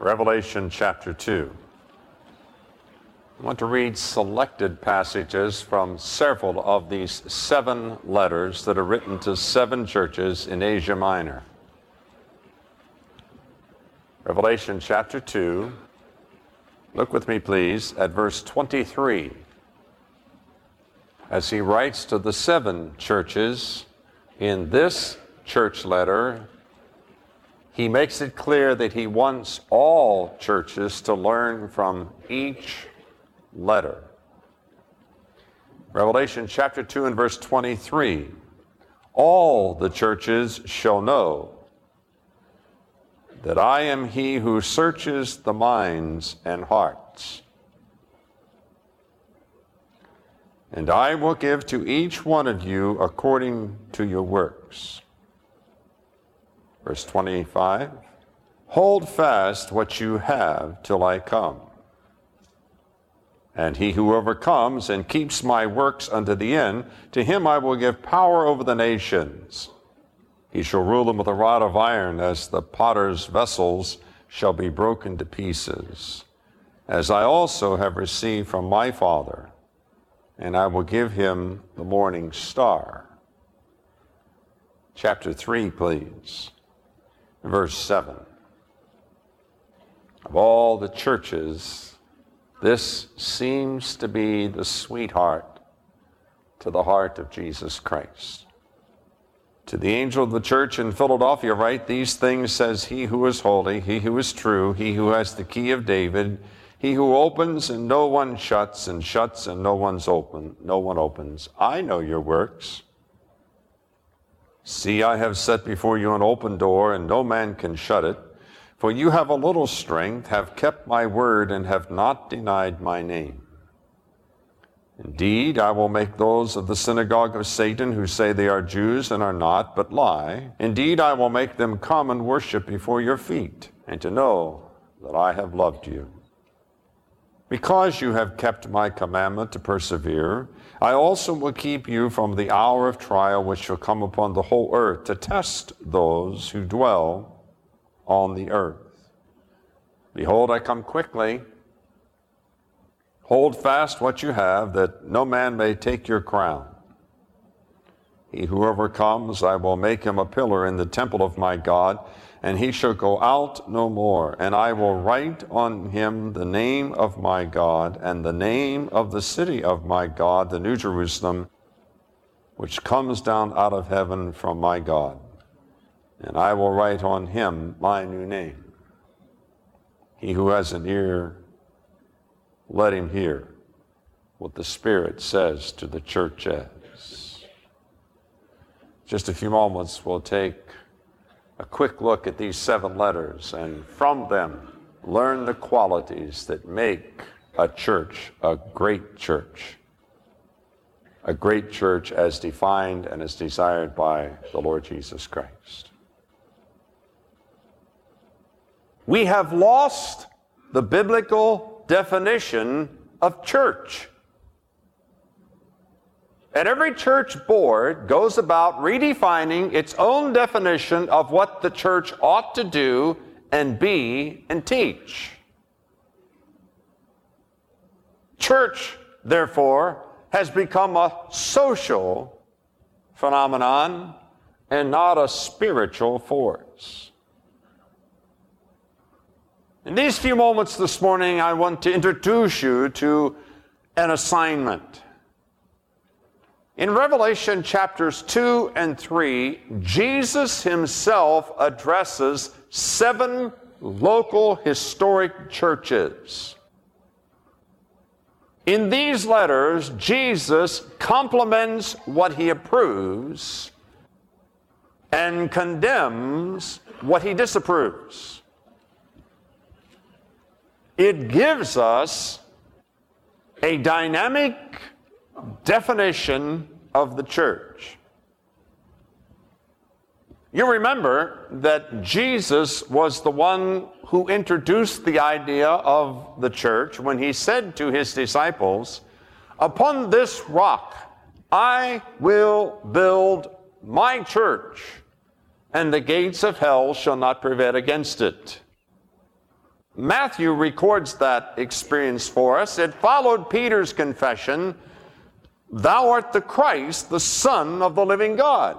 Revelation chapter 2. I want to read selected passages from several of these 7 letters that are written to 7 churches in Asia Minor. Revelation chapter 2. Look with me, please, at verse 23. As he writes to the 7 churches in this church letter, he makes it clear that he wants all churches to learn from each letter. Revelation chapter 2 and verse 23. All the churches shall know that I am he who searches the minds and hearts. And I will give to each one of you according to your works. Verse 25. Hold fast what you have till I come. And he who overcomes and keeps my works unto the end, to him I will give power over the nations. He shall rule them with a rod of iron, as the potter's vessels shall be broken to pieces, as I also have received from my Father, and I will give him the morning star. Chapter 3, please. Verse 7. Of all the churches, this seems to be the sweetheart to the heart of Jesus Christ. To the angel of the church in Philadelphia write, these things says he who is holy, he who is true, he who has the key of David, he who opens and no one shuts, and shuts and no one opens. I know your works. See, I have set before you an open door, and no man can shut it. For you have a little strength, have kept my word, and have not denied my name. Indeed, I will make those of the synagogue of Satan who say they are Jews and are not, but lie. Indeed, I will make them come and worship before your feet, and to know that I have loved you. Because you have kept my commandment to persevere, I also will keep you from the hour of trial which shall come upon the whole earth to test those who dwell on the earth. Behold, I come quickly. Hold fast what you have, that no man may take your crown. He who overcomes, I will make him a pillar in the temple of my God, and he shall go out no more. And I will write on him the name of my God, and the name of the city of my God, the New Jerusalem, which comes down out of heaven from my God. And I will write on him my new name. He who has an ear, let him hear what the Spirit says to the churches. Just a few moments, we'll take a quick look at these 7 letters, and from them learn the qualities that make a church a great church. A great church as defined and as desired by the Lord Jesus Christ. We have lost the biblical definition of church. And every church board goes about redefining its own definition of what the church ought to do and be and teach. Church, therefore, has become a social phenomenon and not a spiritual force. In these few moments this morning, I want to introduce you to an assignment. In Revelation chapters 2 and 3, Jesus himself addresses 7 local historic churches. In these letters, Jesus compliments what he approves and condemns what he disapproves. It gives us a dynamic definition of the church. You remember that Jesus was the one who introduced the idea of the church when he said to his disciples, "Upon this rock I will build my church, and the gates of hell shall not prevail against it." Matthew records that experience for us. It followed Peter's confession, "Thou art the Christ, the Son of the living God."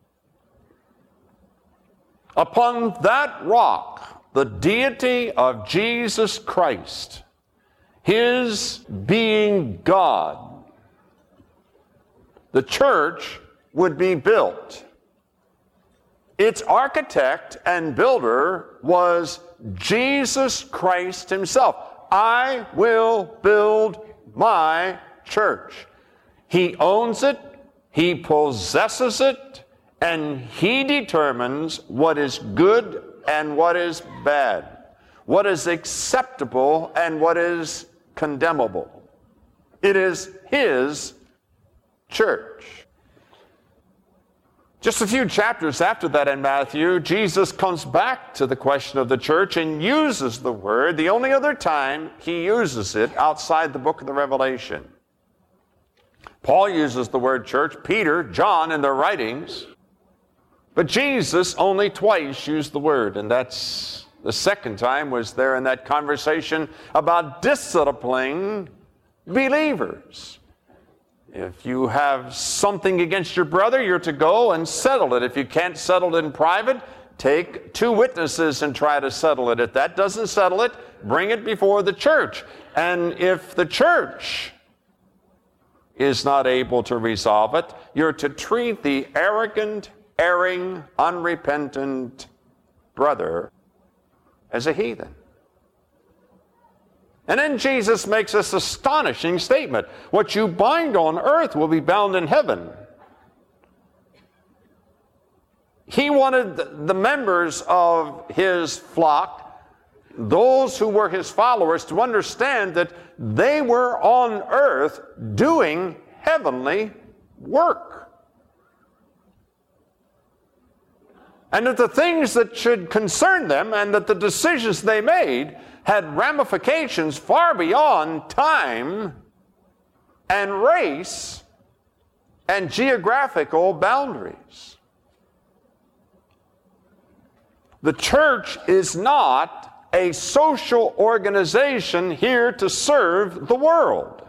Upon that rock, the deity of Jesus Christ, His being God, the church would be built. Its architect and builder was Jesus Christ Himself. "I will build my church." He owns it, He possesses it, and He determines what is good and what is bad, what is acceptable and what is condemnable. It is His church. Just a few chapters after that in Matthew, Jesus comes back to the question of the church and uses the word, the only other time He uses it outside the book of the Revelation. Paul uses the word church, Peter, John in their writings, but Jesus only twice used the word, and that's the second time was there in that conversation about disciplining believers. If you have something against your brother, you're to go and settle it. If you can't settle it in private, take 2 witnesses and try to settle it. If that doesn't settle it, bring it before the church. And if the church is not able to resolve it, you're to treat the arrogant, erring, unrepentant brother as a heathen. And then Jesus makes this astonishing statement: "What you bind on earth will be bound in heaven." He wanted the members of His flock, those who were His followers, to understand that they were on earth doing heavenly work. And that the things that should concern them and that the decisions they made had ramifications far beyond time and race and geographical boundaries. The church is not a social organization here to serve the world.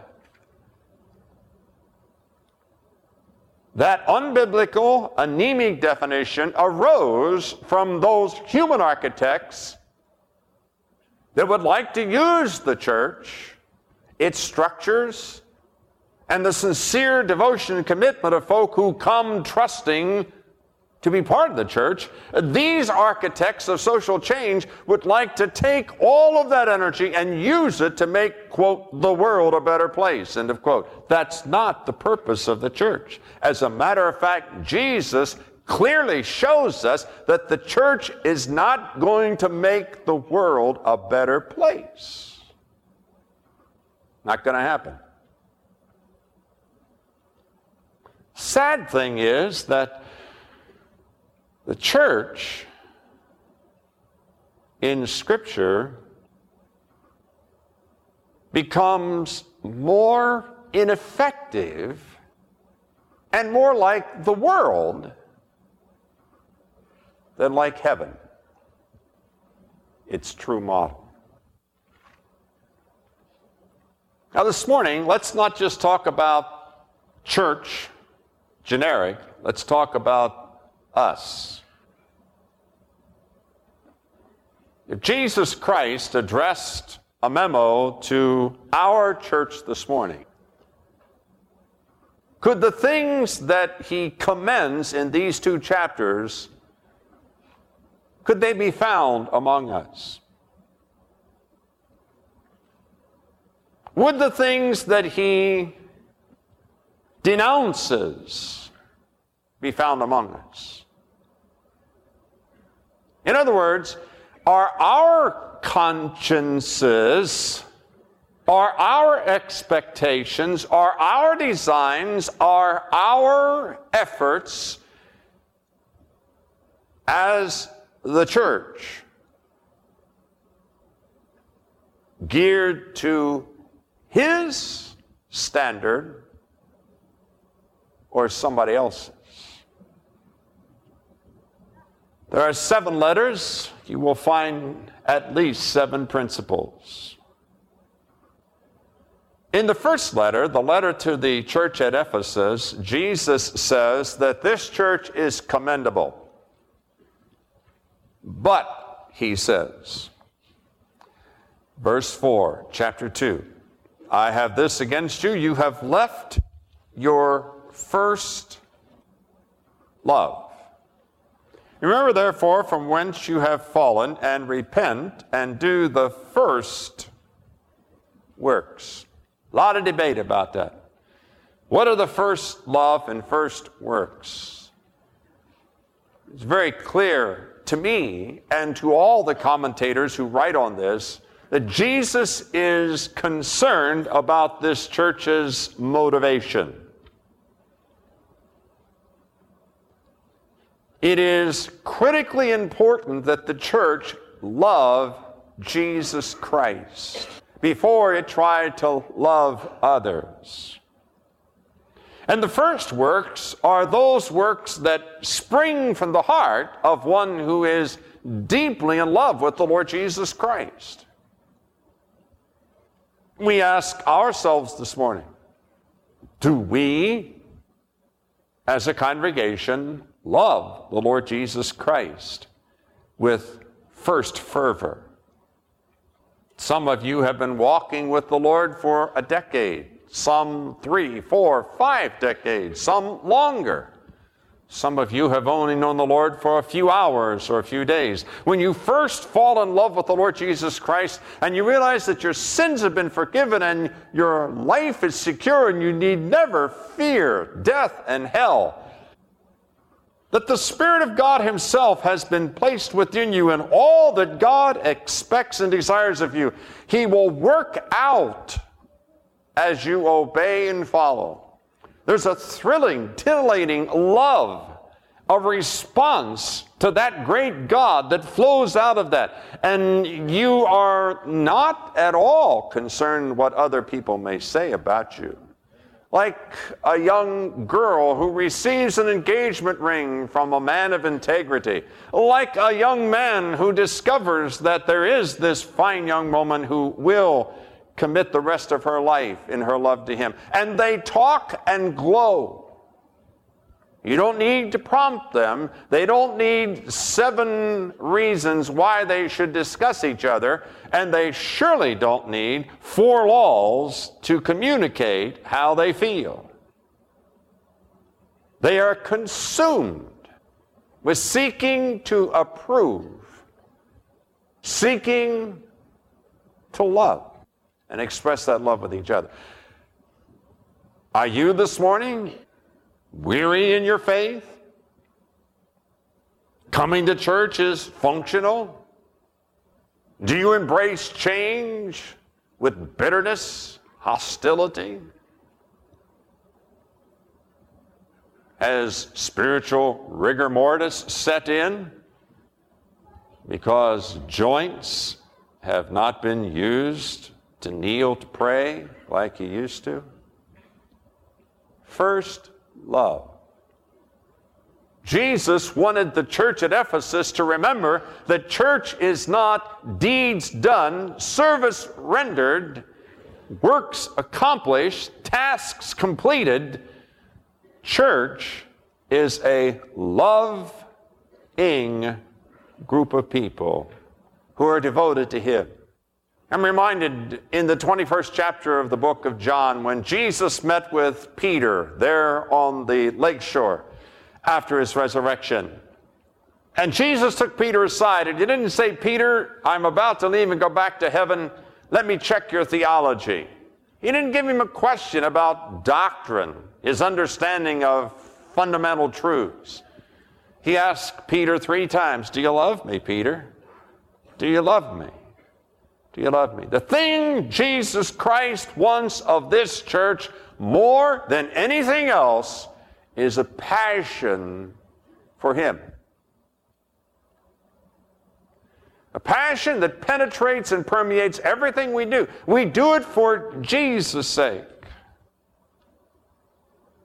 That unbiblical, anemic definition arose from those human architects that would like to use the church, its structures, and the sincere devotion and commitment of folk who come trusting to be part of the church. These architects of social change would like to take all of that energy and use it to make, quote, the world a better place, end of quote. That's not the purpose of the church. As a matter of fact, Jesus clearly shows us that the church is not going to make the world a better place. Not going to happen. Sad thing is that the church in Scripture becomes more ineffective and more like the world than like heaven, its true model. Now this morning, let's not just talk about church, generic. Let's talk about us. If Jesus Christ addressed a memo to our church this morning, could the things that He commends in these 2 chapters, could they be found among us? Would the things that He denounces be found among us? In other words, are our consciences, are our expectations, are our designs, are our efforts as the church geared to His standard or somebody else's? There are 7 letters you will find at least 7 principles. In the first letter, the letter to the church at Ephesus, Jesus says that this church is commendable. But, he says, verse 4, chapter 2, I have this against you, you have left your first love. Remember, therefore, from whence you have fallen, and repent, and do the first works. A lot of debate about that. What are the first love and first works? It's very clear to me and to all the commentators who write on this that Jesus is concerned about this church's motivation. It is critically important that the church love Jesus Christ before it tried to love others. And the first works are those works that spring from the heart of one who is deeply in love with the Lord Jesus Christ. We ask ourselves this morning, do we, as a congregation, love the Lord Jesus Christ with first fervor? Some of you have been walking with the Lord for a decade, some 3, 4, 5 decades, some longer. Some of you have only known the Lord for a few hours or a few days. When you first fall in love with the Lord Jesus Christ and you realize that your sins have been forgiven and your life is secure and you need never fear death and hell, that the Spirit of God Himself has been placed within you and all that God expects and desires of you, He will work out as you obey and follow. There's a thrilling, titillating love, a response to that great God that flows out of that. And you are not at all concerned what other people may say about you. Like a young girl who receives an engagement ring from a man of integrity. Like a young man who discovers that there is this fine young woman who will commit the rest of her life in her love to him. And they talk and glow. You don't need to prompt them. They don't need 7 reasons why they should discuss each other. And they surely don't need 4 laws to communicate how they feel. They are consumed with seeking to approve, seeking to love, and express that love with each other. Are you this morning weary in your faith? Coming to church is functional? Do you embrace change with bitterness, hostility? Has spiritual rigor mortis set in because joints have not been used to kneel to pray like you used to? First, love. Jesus wanted the church at Ephesus to remember that church is not deeds done, service rendered, works accomplished, tasks completed. Church is a loving group of people who are devoted to Him. I'm reminded in the 21st chapter of the book of John when Jesus met with Peter there on the lakeshore after His resurrection. And Jesus took Peter aside and He didn't say, Peter, I'm about to leave and go back to heaven. Let me check your theology. He didn't give him a question about doctrine, his understanding of fundamental truths. He asked Peter 3 times, do you love me, Peter? Do you love me? Do you love me? The thing Jesus Christ wants of this church more than anything else is a passion for Him. A passion that penetrates and permeates everything we do. We do it for Jesus' sake.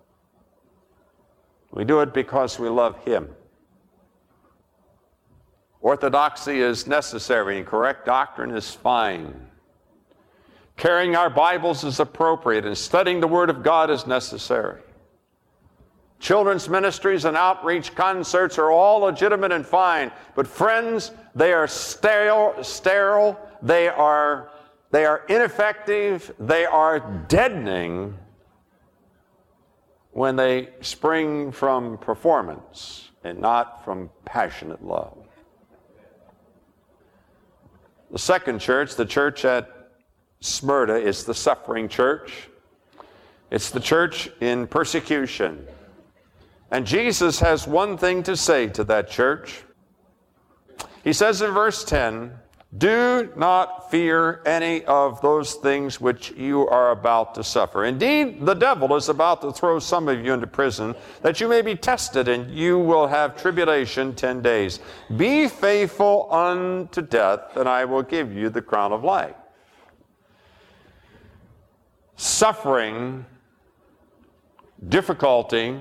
We do it because we love Him. Orthodoxy is necessary and correct doctrine is fine. Carrying our Bibles is appropriate and studying the Word of God is necessary. Children's ministries and outreach concerts are all legitimate and fine, but friends, they are sterile, they are ineffective, they are deadening when they spring from performance and not from passionate love. The second church, the church at Smyrna, is the suffering church. It's the church in persecution. And Jesus has one thing to say to that church. He says in verse 10, "Do not fear any of those things which you are about to suffer. Indeed, the devil is about to throw some of you into prison, that you may be tested, and you will have tribulation 10 days. Be faithful unto death, and I will give you the crown of life." Suffering, difficulty,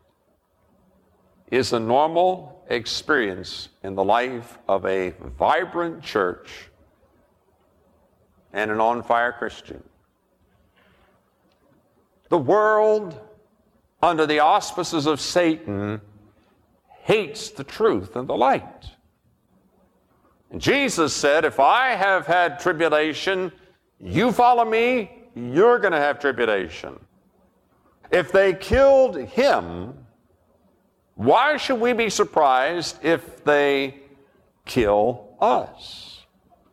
is a normal experience in the life of a vibrant church and an on-fire Christian. The world, under the auspices of Satan, hates the truth and the light. And Jesus said, if I have had tribulation, you follow me, you're going to have tribulation. If they killed him, why should we be surprised if they kill us?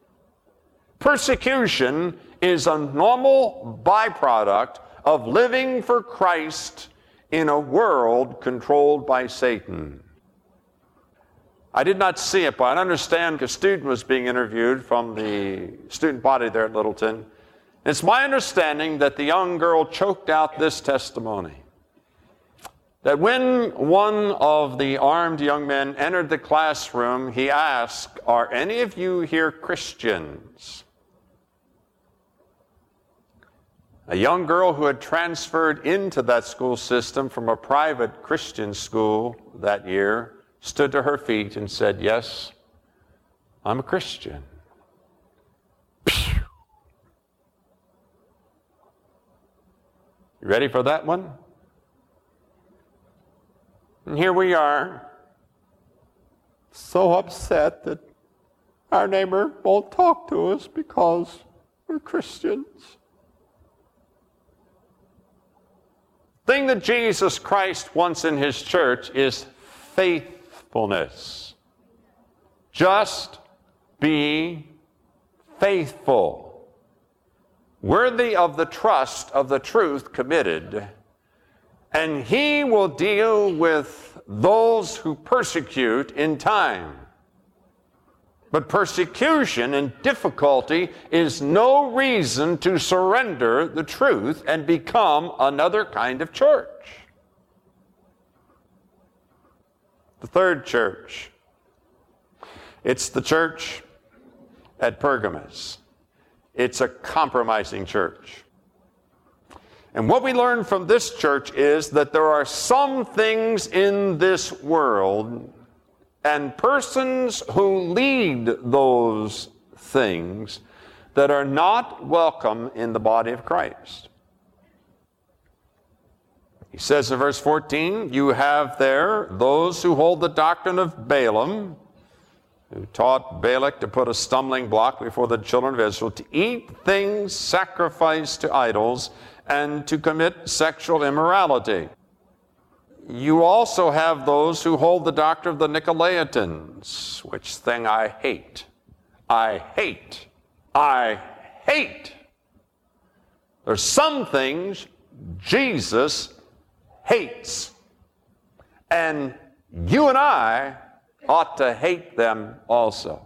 Persecution is a normal byproduct of living for Christ in a world controlled by Satan. I did not see it, but I understand a student was being interviewed from the student body there at Littleton. It's my understanding that the young girl choked out this testimony. That when one of the armed young men entered the classroom, he asked, "Are any of you here Christians?" A young girl who had transferred into that school system from a private Christian school that year stood to her feet and said, "Yes, I'm a Christian." Pew. You ready for that one? And here we are, so upset that our neighbor won't talk to us because we're Christians. The thing that Jesus Christ wants in his church is faithfulness. Just be faithful, worthy of the trust of the truth committed, and he will deal with those who persecute in time. But persecution and difficulty is no reason to surrender the truth and become another kind of church. The third church, it's the church at Pergamos. It's a compromising church. And what we learn from this church is that there are some things in this world and persons who lead those things that are not welcome in the body of Christ. He says in verse 14, you have there those who hold the doctrine of Balaam, who taught Balak to put a stumbling block before the children of Israel, to eat things sacrificed to idols, and to commit sexual immorality. You also have those who hold the doctrine of the Nicolaitans, which thing I hate. I hate. I hate. There's some things Jesus hates. And you and I ought to hate them also.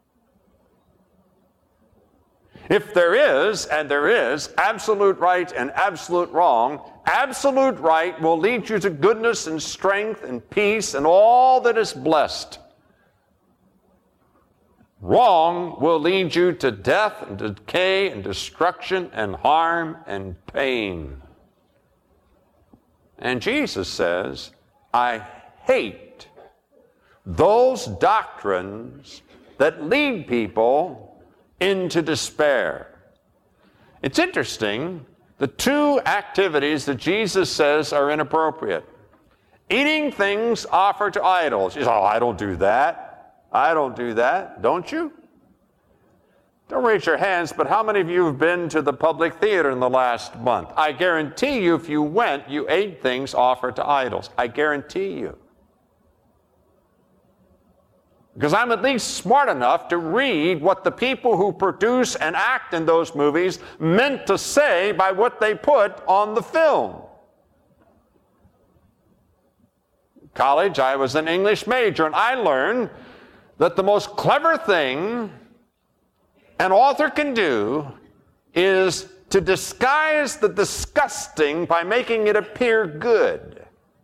If there is, and there is, absolute right and absolute wrong, absolute right will lead you to goodness and strength and peace and all that is blessed. Wrong will lead you to death and decay and destruction and harm and pain. And Jesus says, I hate those doctrines that lead people into despair. It's interesting, the two activities that Jesus says are inappropriate. Eating things offered to idols. You say, oh, I don't do that. I don't do that. Don't you? Don't raise your hands, but how many of you have been to the public theater in the last month? I guarantee you, if you went, you ate things offered to idols. I guarantee you. Because I'm at least smart enough to read what the people who produce and act in those movies meant to say by what they put on the film. College, I was an English major, and I learned that the most clever thing an author can do is to disguise the disgusting by making it appear good.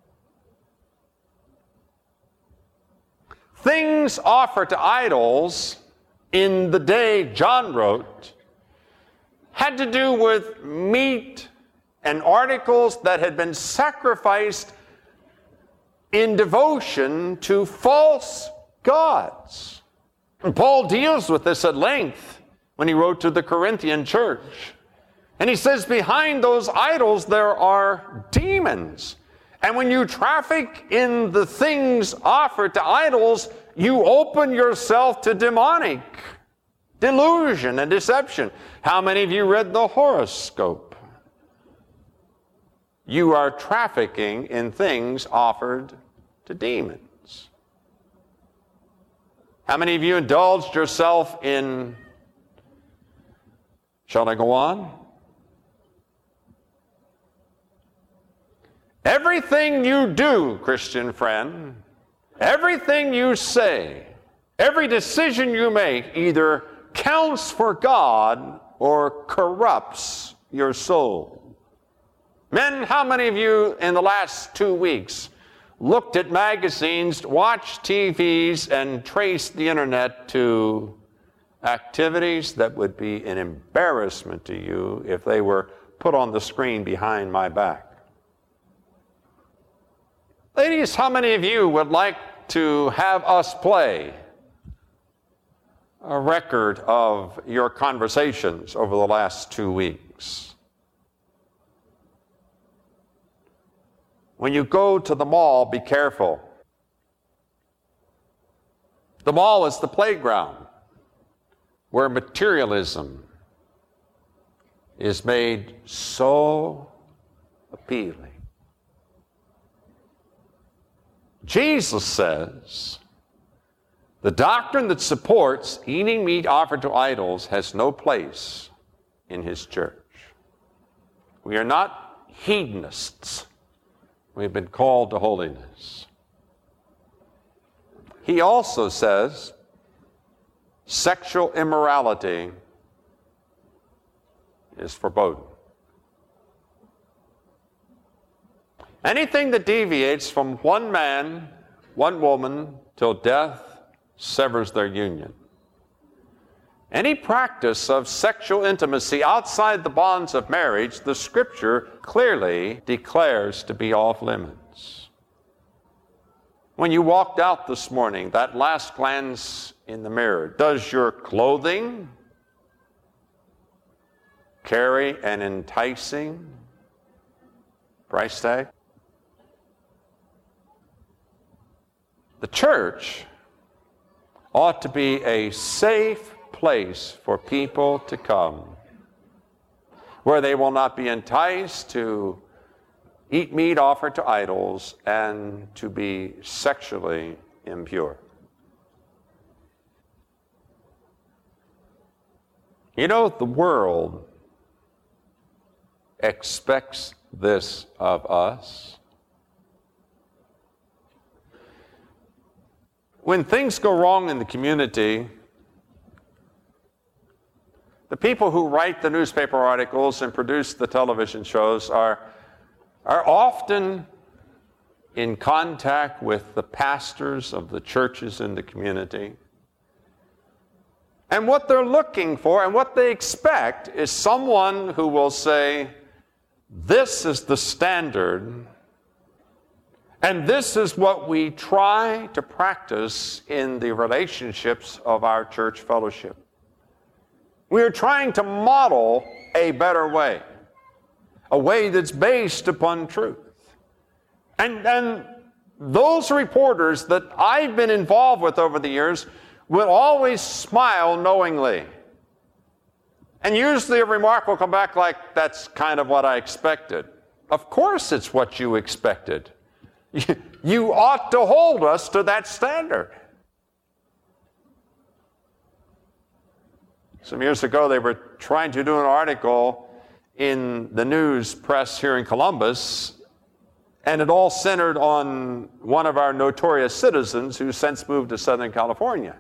Things offered to idols in the day John wrote had to do with meat and articles that had been sacrificed in devotion to false gods. And Paul deals with this at length when he wrote to the Corinthian church. And he says, behind those idols there are demons. And when you traffic in the things offered to idols, you open yourself to demonic delusion and deception. How many of you read the horoscope? You are trafficking in things offered to demons. How many of you indulged yourself in, shall I go on? Everything you do, Christian friend, everything you say, every decision you make either counts for God or corrupts your soul. Men, how many of you in the last 2 weeks looked at magazines, watched TVs, and traced the internet to activities that would be an embarrassment to you if they were put on the screen behind my back? Ladies, how many of you would like to have us play a record of your conversations over the last 2 weeks? When you go to the mall, be careful. The mall is the playground where materialism is made so appealing. Jesus says the doctrine that supports eating meat offered to idols has no place in his church. We are not hedonists. We've been called to holiness. He also says sexual immorality is forbidden. Anything that deviates from one man, one woman, till death severs their union. Any practice of sexual intimacy outside the bonds of marriage, the Scripture clearly declares to be off limits. When you walked out this morning, that last glance in the mirror, does your clothing carry an enticing price tag? The church ought to be a safe place for people to come where they will not be enticed to eat meat offered to idols and to be sexually impure. You know, the world expects this of us. When things go wrong in the community, the people who write the newspaper articles and produce the television shows are often in contact with the pastors of the churches in the community. And what they're looking for and what they expect is someone who will say, this is the standard, And this is what we try to practice in the relationships of our church fellowship. We are trying to model a better way, a way that's based upon truth. And those reporters that I've been involved with over the years will always smile knowingly. And usually a remark will come back like, that's kind of what I expected. Of course it's what you expected. You ought to hold us to that standard. Some years ago, they were trying to do an article in the news press here in Columbus, and it all centered on one of our notorious citizens who since moved to Southern California.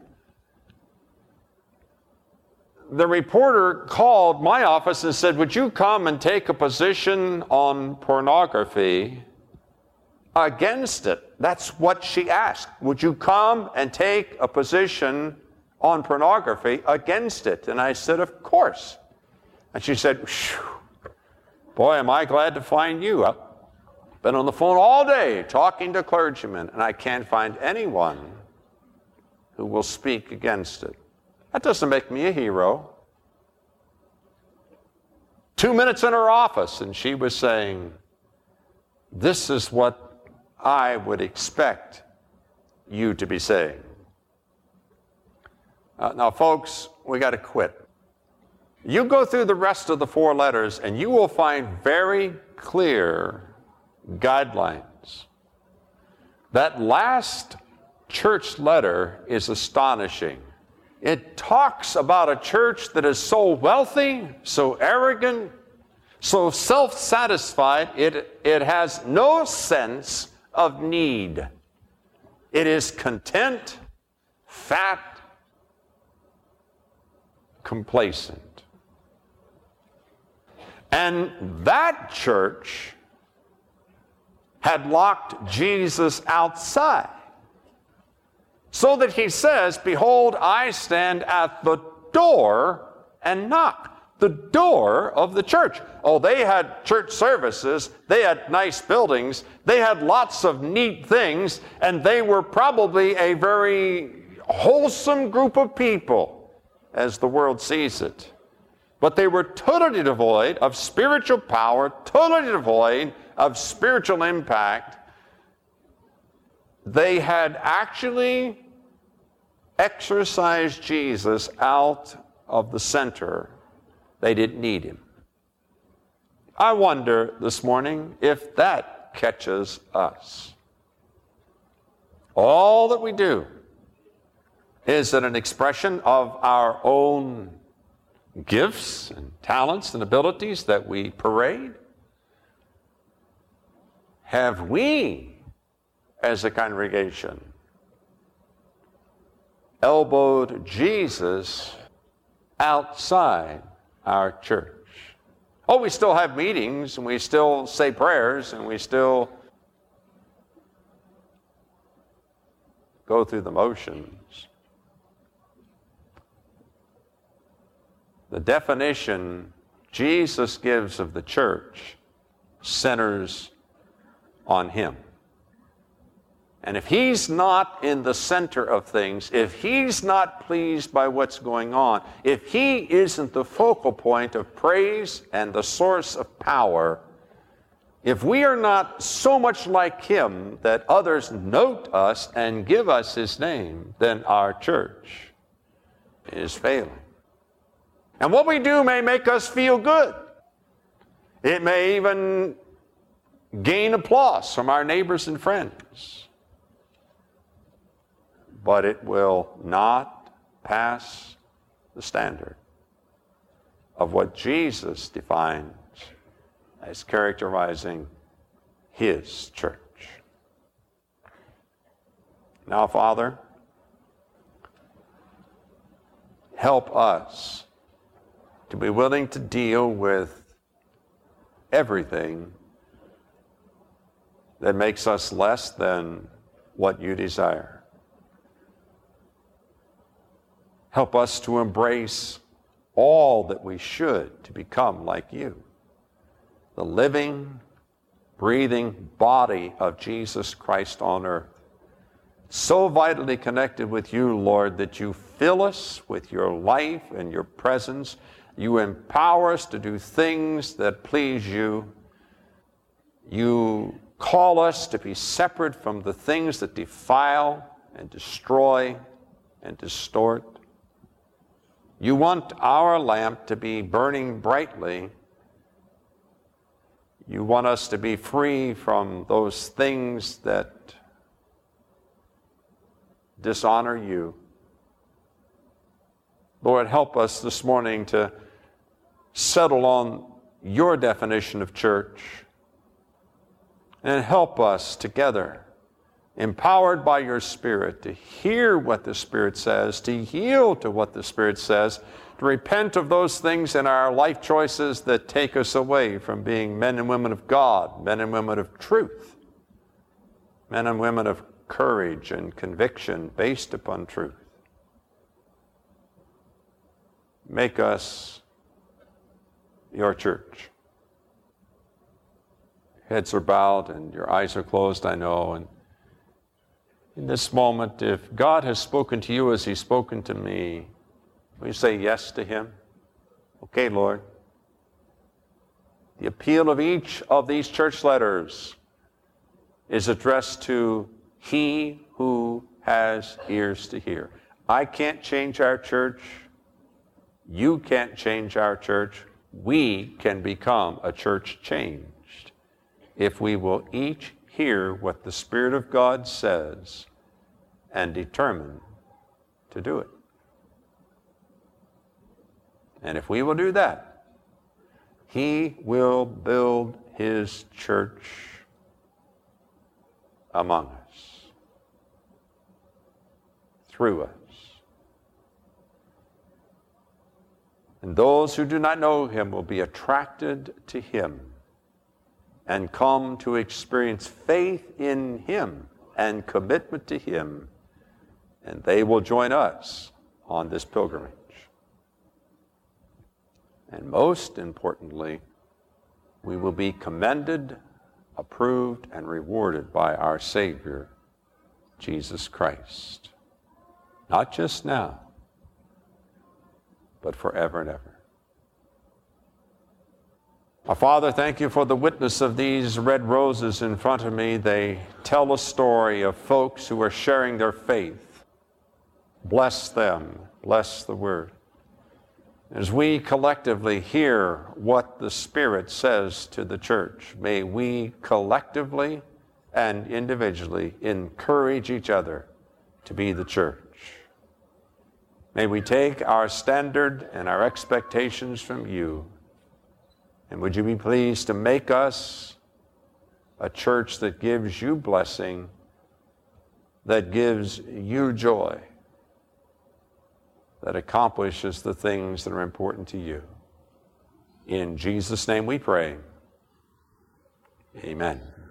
The reporter called my office and said, would you come and take a position on pornography against it? That's what she asked. Would you come and take a position on pornography against it? And I said, of course. And she said, boy, am I glad to find you. I've been on the phone all day talking to clergymen, and I can't find anyone who will speak against it. That doesn't make me a hero. 2 minutes in her office, and she was saying, this is what I would expect you to be saying. Now, folks, we got to quit. You go through the rest of the 4 letters, and you will find very clear guidelines. That last church letter is astonishing. It talks about a church that is so wealthy, so arrogant, so self-satisfied, it has no sense of need. It is content, fat, complacent. And that church had locked Jesus outside, so that he says, behold, I stand at the door and knock. The door of the church. Oh, they had church services, they had nice buildings, they had lots of neat things, and they were probably a very wholesome group of people, as the world sees it. But they were totally devoid of spiritual power, totally devoid of spiritual impact. They had actually exorcised Jesus out of the center. They didn't need him. I wonder this morning if that catches us. All that we do, is it an expression of our own gifts and talents and abilities that we parade? Have we, as a congregation, elbowed Jesus outside our church? Oh, we still have meetings, and we still say prayers, and we still go through the motions. The definition Jesus gives of the church centers on him. And if he's not in the center of things, if he's not pleased by what's going on, if he isn't the focal point of praise and the source of power, if we are not so much like him that others note us and give us his name, then our church is failing. And what we do may make us feel good. It may even gain applause from our neighbors and friends. But it will not pass the standard of what Jesus defines as characterizing his church. Now, Father, help us to be willing to deal with everything that makes us less than what you desire. Help us to embrace all that we should to become like you, the living, breathing body of Jesus Christ on earth. So vitally connected with you, Lord, that you fill us with your life and your presence. You empower us to do things that please you. You call us to be separate from the things that defile and destroy and distort. You want our lamp to be burning brightly. You want us to be free from those things that dishonor you. Lord, help us this morning to settle on your definition of church, and help us together, empowered by your Spirit, to hear what the Spirit says, to yield to what the Spirit says, to repent of those things in our life choices that take us away from being men and women of God, men and women of truth, men and women of courage and conviction based upon truth. Make us your church. Heads are bowed and your eyes are closed, I know. And in this moment, if God has spoken to you as he's spoken to me, will you say yes to him? Okay, Lord. The appeal of each of these church letters is addressed to he who has ears to hear. I can't change our church. You can't change our church. We can become a church changed if we will each hear what the Spirit of God says and determine to do it. And if we will do that, he will build his church among us, through us. And those who do not know him will be attracted to him and come to experience faith in him and commitment to him, and they will join us on this pilgrimage. And most importantly, we will be commended, approved, and rewarded by our Savior, Jesus Christ. Not just now, but forever and ever. Our Father, thank you for the witness of these red roses in front of me. They tell a story of folks who are sharing their faith. Bless them. Bless the word. As we collectively hear what the Spirit says to the church, may we collectively and individually encourage each other to be the church. May we take our standard and our expectations from you, and would you be pleased to make us a church that gives you blessing, that gives you joy, that accomplishes the things that are important to you. In Jesus' name we pray. Amen.